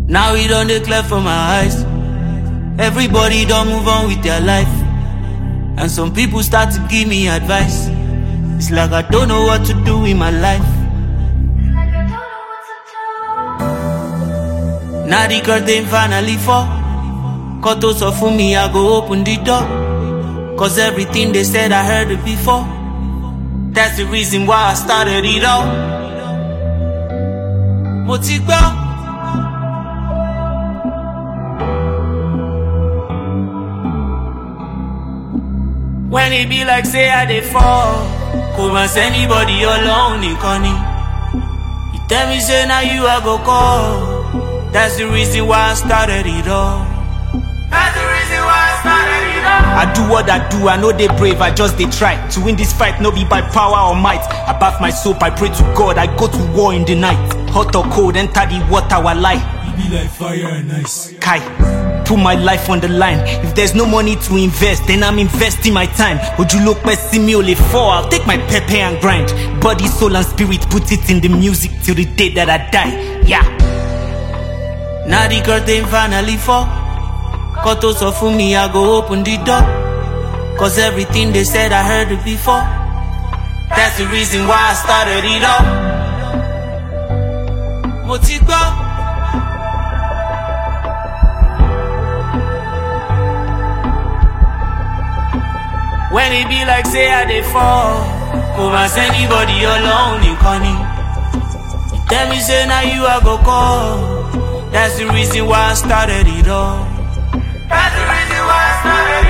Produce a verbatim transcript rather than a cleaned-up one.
Now we don't declare for my eyes. Everybody don't move on with their life. And some people start to give me advice. It's like I don't know what to do in my life. Now the curtain finally fall. Koto so for me, I go open the door. Cause everything they said I heard it before. That's the reason why I started it all. Motigba. When it be like say I dey fall, come as anybody alone in Connie. You tell me say now you I go call. That's the reason why I started it all. That's the reason why I started it all. I do what I do, I know they brave, I just they try. To win this fight, no be by power or might. I bath my soap, I pray to God, I go to war in the night. Hot or cold, enter the water while I be like fire and ice. Kai, put my life on the line. If there's no money to invest, then I'm investing my time. Would you look see me only four? I'll take my pepe and grind. Body, soul and spirit, put it in the music till the day that I die. Yeah. Now the curtain finally fall. Koto so for me, I go open the door. Cause everything they said I heard it before. That's the reason why I started it all. Motigba. When it be like say I dey fall, come as anybody alone in Connie. You tell me say now you I go call. That's the reason why I started it all. That's the reason why I started it all.